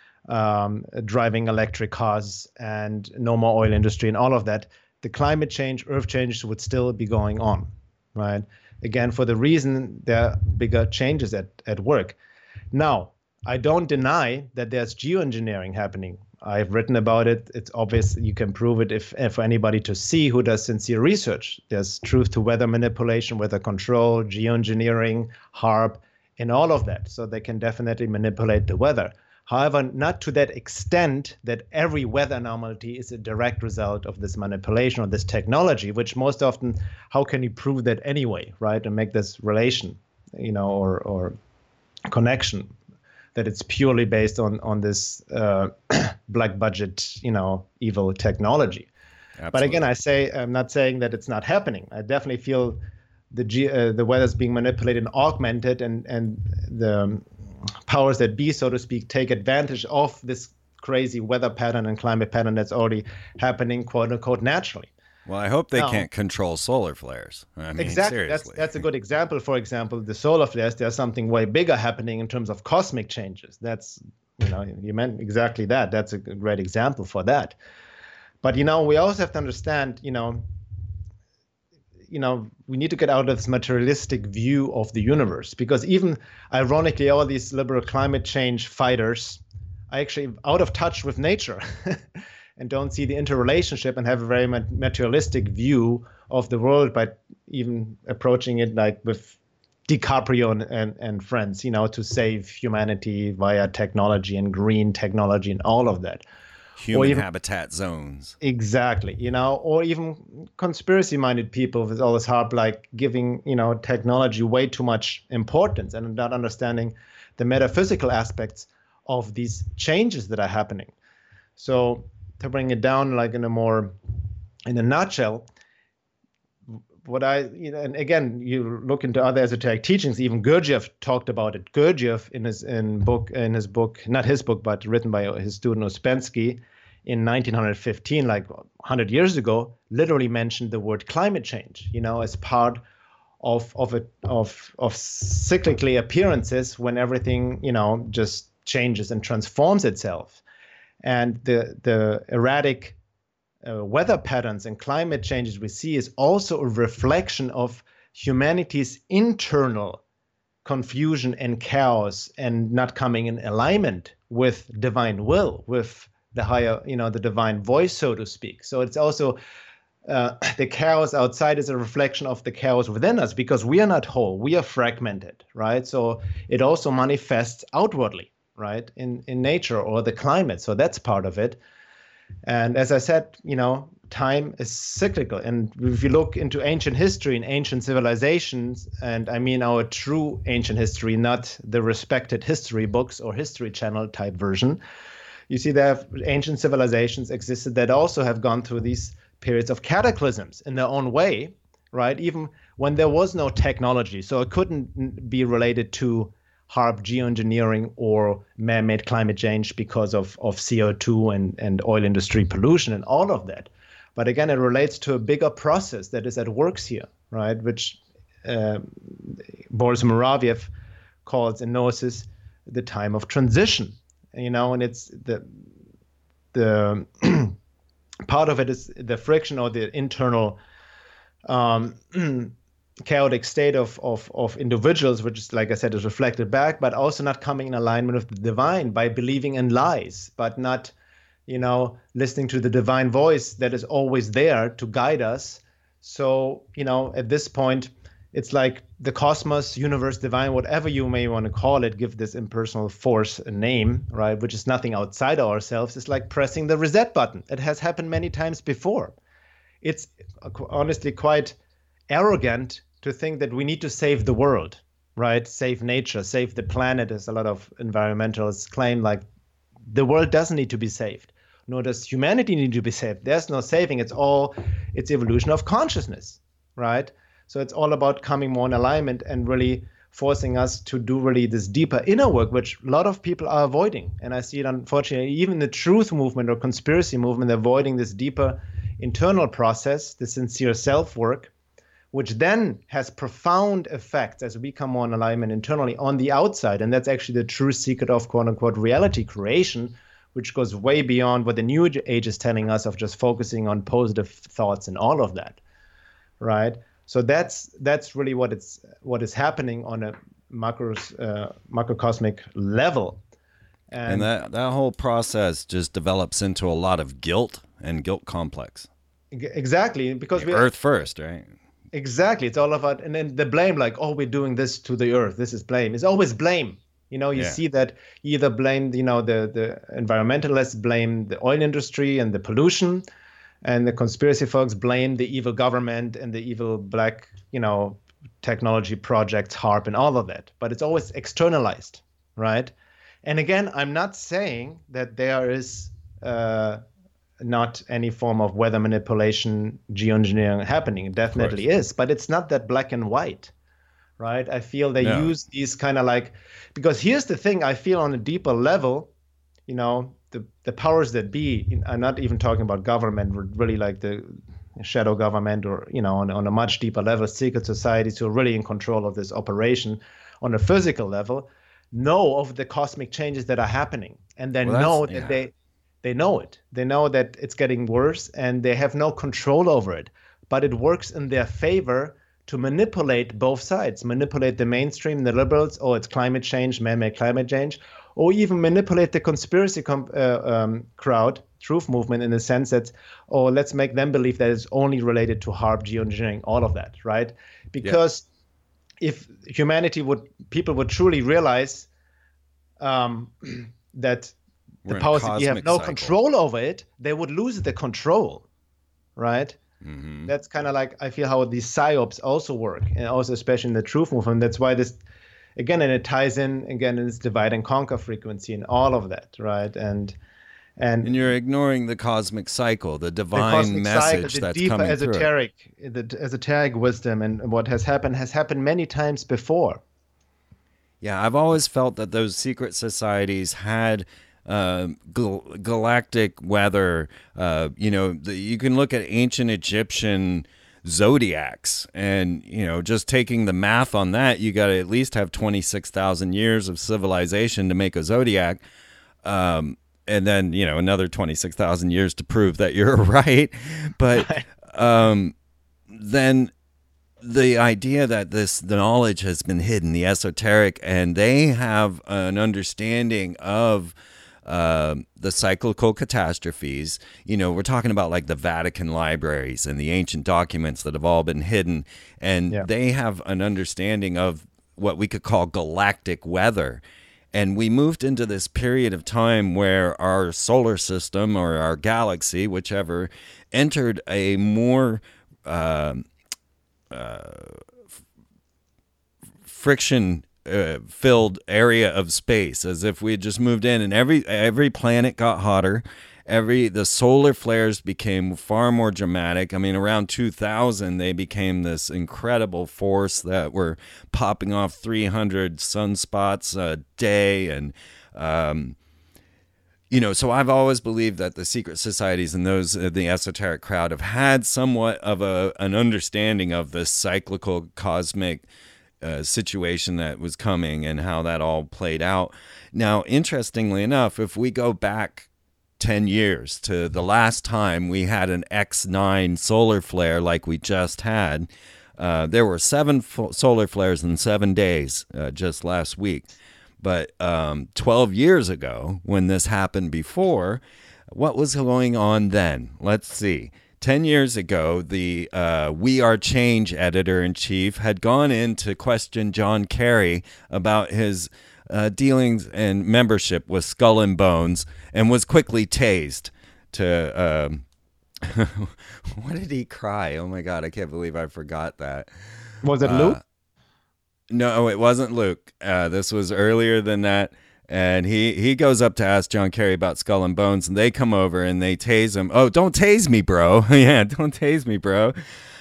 driving electric cars and no more oil industry and all of that, the climate change, earth changes would still be going on, right? Again, for the reason there are bigger changes at work. Now, I don't deny that there's geoengineering happening. I've written about it. It's obvious. You can prove it if for anybody to see who does sincere research. There's truth to weather manipulation, weather control, geoengineering, HAARP, and all of that. So they can definitely manipulate the weather. However, not to that extent that every weather anomaly is a direct result of this manipulation or this technology, which most often, how can you prove that anyway, right? And make this relation, or connection, that it's purely based on this black budget, evil technology. Absolutely. But again, I'm not saying that it's not happening. I definitely feel the weather's being manipulated and augmented, and the powers that be, so to speak, take advantage of this crazy weather pattern and climate pattern that's already happening, quote unquote, naturally. Well, I hope they can't control solar flares. I mean, exactly. Seriously. That's a good example. For example, the solar flares, there's something way bigger happening in terms of cosmic changes. That's, you meant exactly that. That's a great example for that. But, we also have to understand, we need to get out of this materialistic view of the universe, because even ironically, all these liberal climate change fighters are actually out of touch with nature and don't see the interrelationship and have a very materialistic view of the world, by even approaching it like with DiCaprio and friends, to save humanity via technology and green technology and all of that. Human habitat zones. Exactly. Or even conspiracy-minded people with all this HAARP, like giving, technology way too much importance and not understanding the metaphysical aspects of these changes that are happening. So to bring it down, like in a nutshell, and again, you look into other esoteric teachings, even Gurdjieff talked about it. Gurdjieff in his book, not his book, but written by his student Ouspensky in 1915, like 100 years ago, literally mentioned the word climate change, as part of cyclically appearances when everything, just changes and transforms itself. And the erratic weather patterns and climate changes we see is also a reflection of humanity's internal confusion and chaos and not coming in alignment with divine will, with the higher, the divine voice, so to speak. So it's also the chaos outside is a reflection of the chaos within us, because we are not whole, we are fragmented, right? So it also manifests outwardly, right, in nature or the climate. So that's part of it. And as I said, time is cyclical. And if you look into ancient history and ancient civilizations, and I mean our true ancient history, not the respected history books or History Channel type version, you see that ancient civilizations existed that also have gone through these periods of cataclysms in their own way, right? Even when there was no technology. So it couldn't be related to HAARP geoengineering or man-made climate change because of CO2 and oil industry pollution and all of that. But again, it relates to a bigger process that is at work here, right? Which Boris Muravyev calls in Gnosis the time of transition, and it's the part of it is the friction or the internal chaotic state of individuals, which is, like I said, is reflected back, but also not coming in alignment with the divine by believing in lies, but not, listening to the divine voice that is always there to guide us. So, at this point, it's like the cosmos, universe, divine, whatever you may want to call it, give this impersonal force a name, right? Which is nothing outside ourselves. It's like pressing the reset button. It has happened many times before. It's honestly quite arrogant to think that we need to save the world, right? Save nature, save the planet, as a lot of environmentalists claim. Like, the world doesn't need to be saved, nor does humanity need to be saved. There's no saving. It's evolution of consciousness, right? So it's all about coming more in alignment and really forcing us to do really this deeper inner work, which a lot of people are avoiding. And I see it, unfortunately, even the truth movement or conspiracy movement, avoiding this deeper internal process, the sincere self-work, which then has profound effects as we come more in alignment internally on the outside. And that's actually the true secret of quote-unquote reality creation, which goes way beyond what the New Age is telling us of just focusing on positive thoughts and all of that, right? So that's really what is happening on a macrocosmic level. And that whole process just develops into a lot of guilt and guilt complex. Exactly, because we Earth first, right? Exactly. It's all about, and then the blame, like, oh, we're doing this to the Earth. This is blame. It's always blame. You see that either blame, the environmentalists blame the oil industry and the pollution, and the conspiracy folks blame the evil government and the evil black, technology projects, HAARP and all of that. But it's always externalized, right? And again, I'm not saying that there is not any form of weather manipulation, geoengineering happening. It definitely is, but it's not that black and white, right? I feel they use these kind of like, because here's the thing, I feel on a deeper level, the powers that be, I'm not even talking about government, really like the shadow government or, on a much deeper level, secret societies who are really in control of this operation on a physical level, know of the cosmic changes that are happening. And they know that they know it. They know that it's getting worse and they have no control over it. But it works in their favor to manipulate both sides, manipulate the mainstream, the liberals, oh, it's climate change, man-made climate change, or even manipulate the conspiracy crowd, truth movement, in the sense that, oh, let's make them believe that it's only related to HAARP, geoengineering, all of that, right? Because if people would truly realize that the powers that you have no control over it, they would lose the control, right? Mm-hmm. That's kind of like, I feel how these psyops also work, and also especially in the truth movement. That's why this, again, and it ties in again in this divide and conquer frequency and all of that, right? And you're ignoring the cosmic cycle, the divine message cycle, that's deeper coming esoteric, the esoteric wisdom, and what has happened many times before. Yeah, I've always felt that those secret societies had galactic weather. You can look at ancient Egyptian zodiacs, and just taking the math on that, you got to at least have 26,000 years of civilization to make a zodiac, and then another 26,000 years to prove that you're right. But then the idea that the knowledge has been hidden, the esoteric, and they have an understanding of the cyclical catastrophes. We're talking about like the Vatican libraries and the ancient documents that have all been hidden, and they have an understanding of what we could call galactic weather. And we moved into this period of time where our solar system or our galaxy, whichever, entered a more friction filled area of space, as if we had just moved in, and every planet got hotter, the solar flares became far more dramatic. I mean, around 2000, they became this incredible force that were popping off 300 sunspots a day. And, so I've always believed that the secret societies and those the esoteric crowd have had somewhat of an understanding of this cyclical cosmic situation that was coming and how that all played out. Now, interestingly enough, if we go back 10 years to the last time we had an X9 solar flare like we just had, there were 7 solar flares in 7 days just last week. But 12 years ago, when this happened before, what was going on then? Let's see. 10 years ago, the We Are Change editor-in-chief had gone in to question John Kerry about his dealings and membership with Skull and Bones, and was quickly tased to... what did he cry? Oh, my God, I can't believe I forgot that. Was it Luke? No, it wasn't Luke. This was earlier than that. And he goes up to ask John Kerry about Skull and Bones, and they come over and they tase him. Oh, don't tase me, bro. Yeah, don't tase me, bro.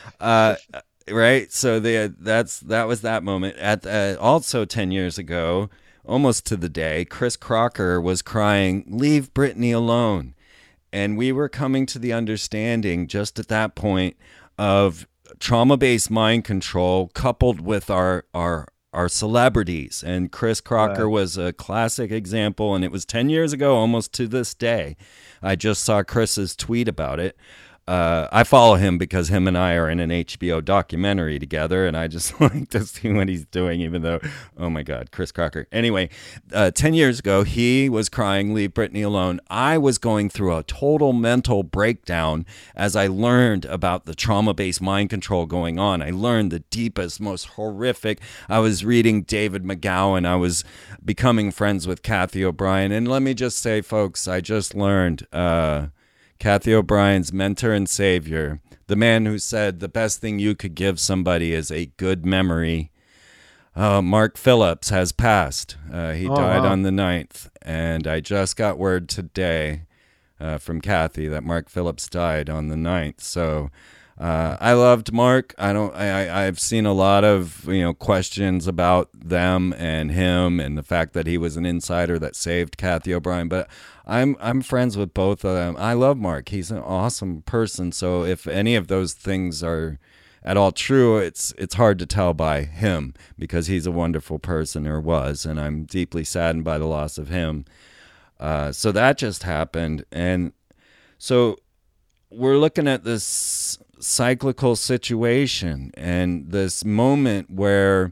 Right? So that was that moment. Also 10 years ago, almost to the day, Chris Crocker was crying, "Leave Britney alone." And we were coming to the understanding just at that point of trauma-based mind control coupled with our celebrities. And Chris Crocker was a classic example, and it was 10 years ago almost to this day. I just saw Chris's tweet about it. I follow him because him and I are in an HBO documentary together, and I just like to see what he's doing, even though, oh my God, Chris Crocker. Anyway, 10 years ago, he was crying, "Leave Britney alone." I was going through a total mental breakdown as I learned about the trauma-based mind control going on. I learned the deepest, most horrific. I was reading David McGowan. I was becoming friends with Kathy O'Brien. And let me just say, folks, I just learned... Kathy O'Brien's mentor and savior, the man who said the best thing you could give somebody is a good memory. Mark Phillips has passed. He died on the 9th. And I just got word today from Kathy that Mark Phillips died on the 9th. So I loved Mark. I've seen a lot of questions about them and him and the fact that he was an insider that saved Kathy O'Brien. But I'm friends with both of them. I love Mark. He's an awesome person. So if any of those things are at all true, it's hard to tell by him because he's a wonderful person, or was, and I'm deeply saddened by the loss of him. So that just happened. And so we're looking at this cyclical situation and this moment where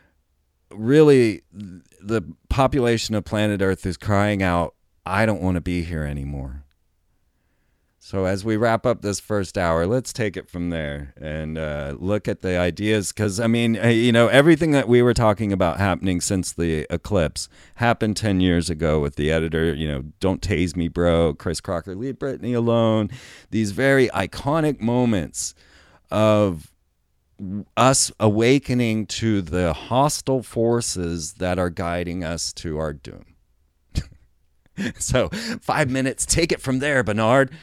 really the population of planet Earth is crying out, "I don't want to be here anymore." So as we wrap up this first hour, let's take it from there and look at the ideas. Because, I mean, everything that we were talking about happening since the eclipse happened 10 years ago with the editor, "Don't tase me, bro." Chris Crocker, "Leave Britney alone." These very iconic moments of us awakening to the hostile forces that are guiding us to our doom. So 5 minutes, take it from there, Bernard.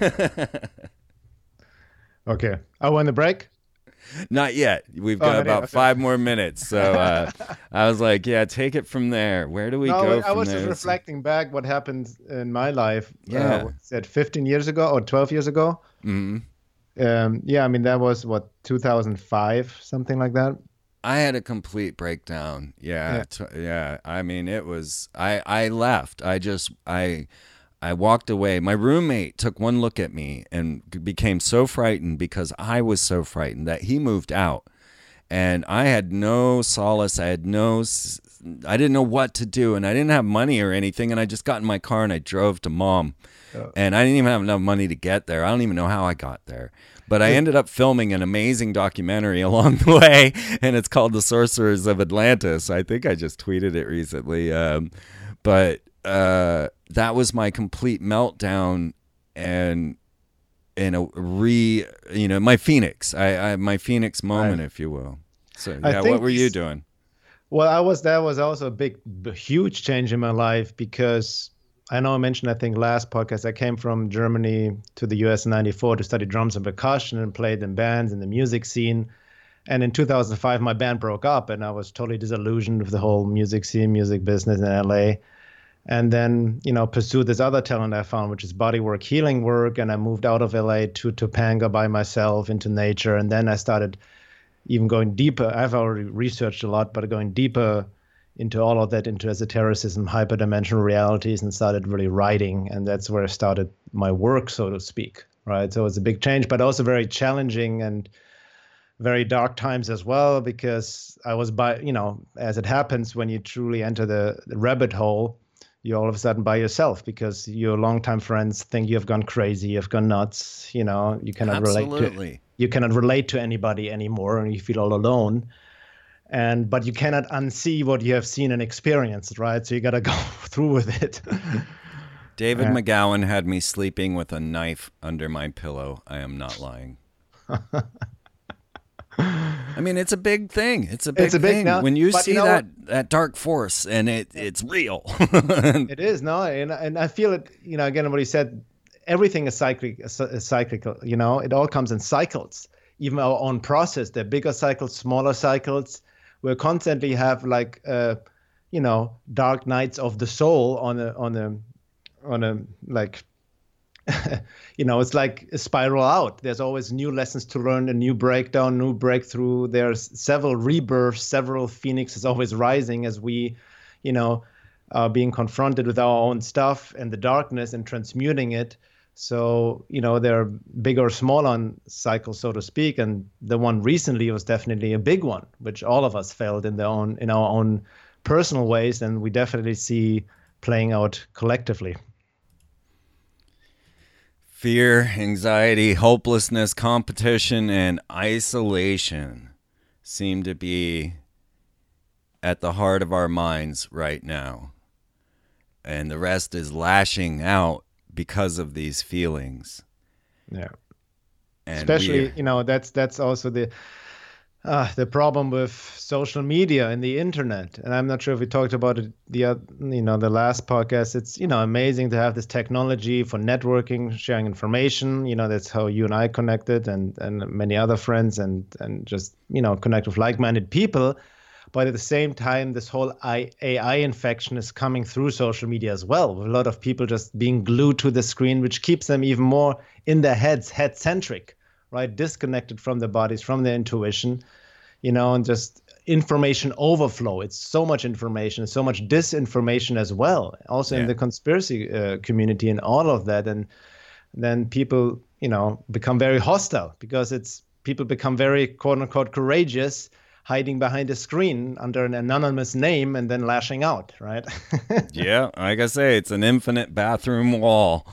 Okay. Oh, on the break? Not yet. We've got about 5 more minutes. So I was like, yeah, take it from there. Where do we go from there? I was just reflecting back what happened in my life. Yeah. 15 years ago or 12 years ago? Mm-hmm. I mean, that was, 2005, something like that? I had a complete breakdown. Yeah. I mean, it was, I left. I walked away. My roommate took one look at me and became so frightened because I was so frightened that he moved out. And I had no solace. I didn't know what to do. And I didn't have money or anything. And I just got in my car and I drove to Mom. Oh. And I didn't even have enough money to get there. I don't even know how I got there. But I ended up filming an amazing documentary along the way, and it's called The Sorcerers of Atlantis. I think I just tweeted it recently. But that was my complete meltdown and my Phoenix. My Phoenix moment, if you will. So yeah, what were you doing? Well, that was also a huge change in my life because I know I mentioned, I think last podcast, I came from Germany to the US in 94 to study drums and percussion and played in bands in the music scene. And in 2005, my band broke up and I was totally disillusioned with the whole music scene, music business in LA. And then, pursued this other talent I found, which is bodywork, healing work. And I moved out of LA to Topanga by myself into nature. And then I started even going deeper. I've already researched a lot, but going deeper into all of that, into esotericism, hyperdimensional realities, and started really writing. And that's where I started my work, so to speak, right? So it's a big change, but also very challenging and very dark times as well, because I was as it happens when you truly enter the rabbit hole, you're all of a sudden by yourself because your longtime friends think you have gone crazy, you've gone nuts, you cannot relate to anybody anymore, and you feel all alone. But you cannot unsee what you have seen and experienced, right? So you got to go through with it. David McGowan had me sleeping with a knife under my pillow. I am not lying. I mean, it's a big thing. It's a big thing. When you see that dark force, and it's real. It is, no? And I feel it, again, what he said, everything is cyclical, it all comes in cycles. Even our own process, there are bigger cycles, smaller cycles. We constantly have dark nights of the soul on a it's like a spiral out. There's always new lessons to learn, a new breakdown, new breakthrough. There's several rebirths, several phoenixes always rising as we, are being confronted with our own stuff and the darkness and transmuting it. So, there are big or small on cycles, so to speak. And the one recently was definitely a big one, which all of us felt in our own personal ways. And we definitely see playing out collectively. Fear, anxiety, hopelessness, competition, and isolation seem to be at the heart of our minds right now. And the rest is lashing out because of these feelings. Yeah. And especially, that's also the problem with social media and the internet. And I'm not sure if we talked about it the last podcast. It's, amazing to have this technology for networking, sharing information. That's how you and I connected, and many other friends, and just, connect with like-minded people. But at the same time, this whole AI infection is coming through social media as well, with a lot of people just being glued to the screen, which keeps them even more in their heads, head-centric, right? Disconnected from their bodies, from their intuition, and just information overflow. It's so much information, so much disinformation as well, also in the conspiracy community and all of that. And then people, become very hostile because people become very, quote unquote, courageous, hiding behind a screen under an anonymous name and then lashing out, right? Yeah, like I say, it's an infinite bathroom wall.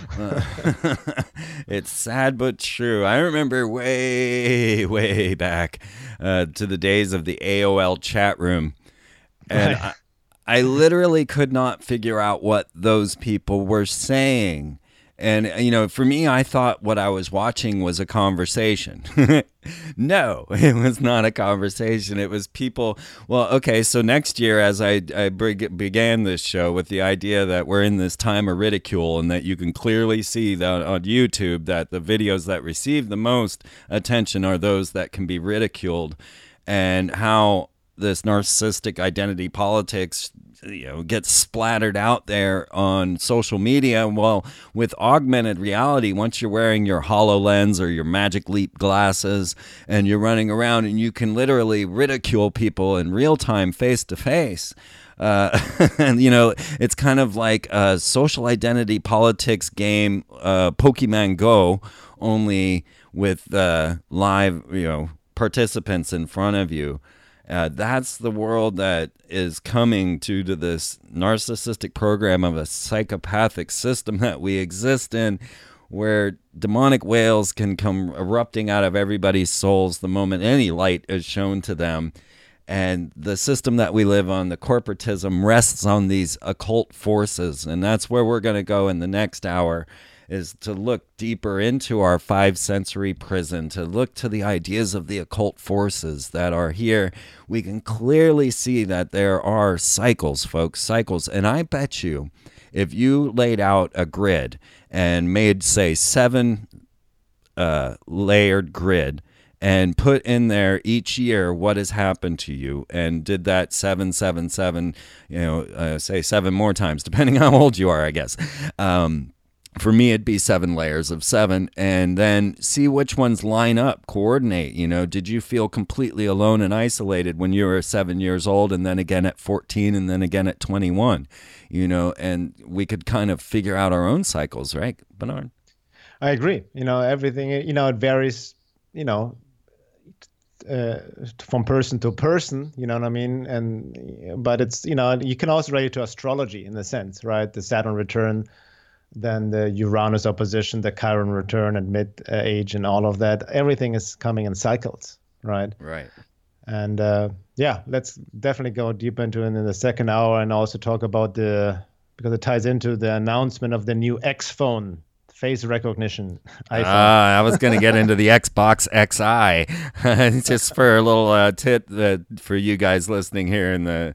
It's sad but true. I remember way back to the days of the AOL chat room, and I literally could not figure out what those people were saying. And, for me, I thought what I was watching was a conversation. No, it was not a conversation. It was people. Well, okay, so next year, as I began this show with the idea that we're in this time of ridicule, and that you can clearly see that on YouTube that the videos that receive the most attention are those that can be ridiculed, and how this narcissistic identity politics gets splattered out there on social media. Well, with augmented reality, once you're wearing your HoloLens or your Magic Leap glasses and you're running around, and you can literally ridicule people in real time, face to face. And it's kind of like a social identity politics game, Pokemon Go, only with live participants in front of you. That's the world that is coming to this narcissistic program of a psychopathic system that we exist in, where demonic whales can come erupting out of everybody's souls the moment any light is shown to them. And the system that we live on, the corporatism, rests on these occult forces. And that's where we're going to go in the next hour, is to look deeper into our five-sensory prison, to look to the ideas of the occult forces that are here. We can clearly see that there are cycles, folks, cycles. And I bet you, if you laid out a grid and made, say, 7 layered grid and put in there each year what has happened to you, and did that 7, 7, 7, say 7 more times, depending on how old you are, I guess. For me, it'd be 7 layers of 7, and then see which ones line up, coordinate. Did you feel completely alone and isolated when you were 7 years old, and then again at 14, and then again at 21? And we could kind of figure out our own cycles, right, Bernard? I agree. Everything, it varies, from person to person, you know what I mean? But it's, you can also relate to astrology in a sense, right? The Saturn return, then the Uranus opposition, the Chiron return at mid-age, and all of that. Everything is coming in cycles, right? Right. And let's definitely go deeper into it in the second hour, and also talk about because it ties into the announcement of the new X phone. Face recognition iPhone. I was going to get into the Xbox XI, just for a little tip for you guys listening here in the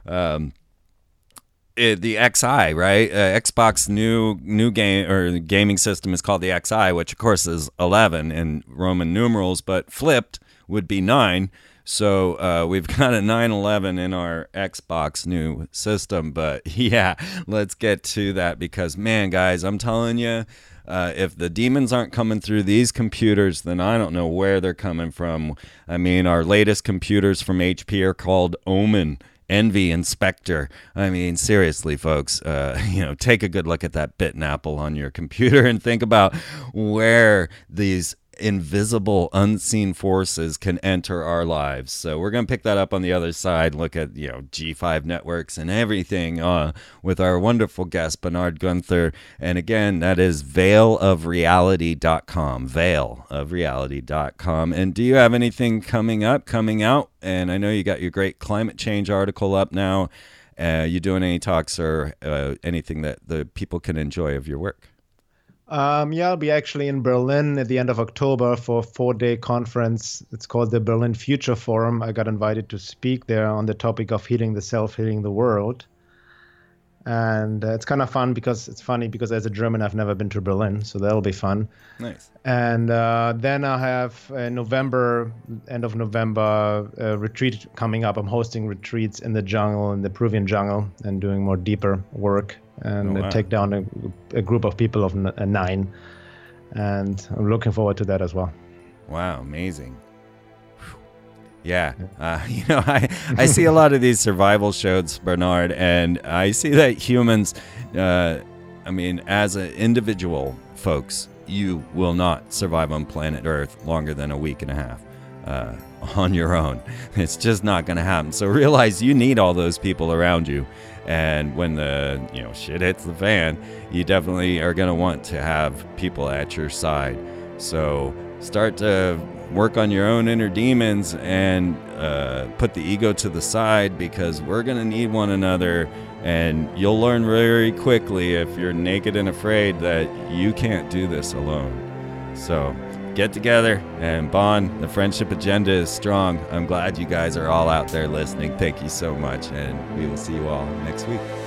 XI, right? Xbox new game or gaming system is called the XI, which of course is 11 in Roman numerals, but flipped would be 9. So we've got a 911 in our Xbox new system. But yeah, let's get to that, because, man, guys, I'm telling you, if the demons aren't coming through these computers, then I don't know where they're coming from. I mean, our latest computers from HP are called Omen, Envy, and Spectre. I mean, seriously, folks, take a good look at that bitten apple on your computer and think about where these invisible, unseen forces can enter our lives. So we're going to pick that up on the other side, look at, G5 networks and everything with our wonderful guest, Bernard Guenther. And again, that is veilofreality.com, veilofreality.com. And do you have anything coming out? And I know you got your great climate change article up now. You doing any talks or anything that the people can enjoy of your work? I'll be actually in Berlin at the end of October for a 4-day conference. It's called the Berlin Future Forum. I got invited to speak there on the topic of healing the self, healing the world. And it's kind of fun because it's funny because as a German, I've never been to Berlin, so that'll be fun. Nice. And then I have end of November, a retreat coming up. I'm hosting retreats in the jungle, in the Peruvian jungle, and doing more deeper work and take down a group of people of 9. And I'm looking forward to that as well. Wow, amazing. Yeah, I see a lot of these survival shows, Bernard, and I see that humans, as an individual, folks, you will not survive on planet Earth longer than a week and a half on your own. It's just not going to happen. So realize you need all those people around you. And when the shit hits the fan, you definitely are going to want to have people at your side. So start to work on your own inner demons and put the ego to the side, because we're going to need one another. And you'll learn very quickly, if you're naked and afraid, that you can't do this alone. So get together and bond. The friendship agenda is strong. I'm glad you guys are all out there listening. Thank you so much. And we will see you all next week.